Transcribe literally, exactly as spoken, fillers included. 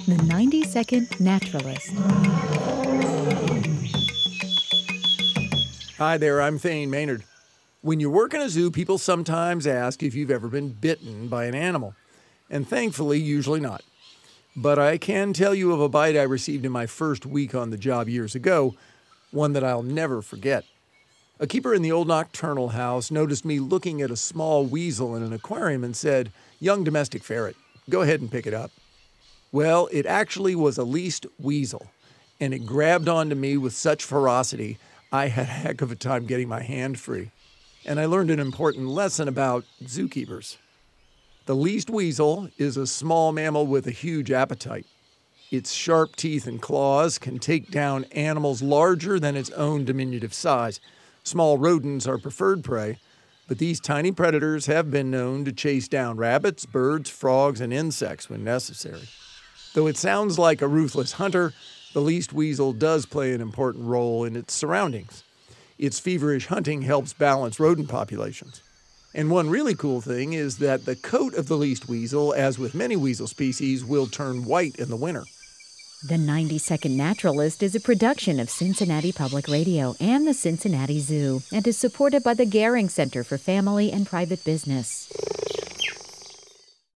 The ninety second Naturalist. Hi there, I'm Thane Maynard. When you work in a zoo, people sometimes ask if you've ever been bitten by an animal. And thankfully, usually not. But I can tell you of a bite I received in my first week on the job years ago, one that I'll never forget. A keeper in the old nocturnal house noticed me looking at a small weasel in an aquarium and said, "Young domestic ferret, go ahead and pick it up." Well, it actually was a least weasel, and it grabbed onto me with such ferocity, I had a heck of a time getting my hand free. And I learned an important lesson about zookeepers. The least weasel is a small mammal with a huge appetite. Its sharp teeth and claws can take down animals larger than its own diminutive size. Small rodents are preferred prey, but these tiny predators have been known to chase down rabbits, birds, frogs, and insects when necessary. Though it sounds like a ruthless hunter, the least weasel does play an important role in its surroundings. Its feverish hunting helps balance rodent populations. And one really cool thing is that the coat of the least weasel, as with many weasel species, will turn white in the winter. The ninety second Naturalist is a production of Cincinnati Public Radio and the Cincinnati Zoo and is supported by the Gehring Center for Family and Private Business.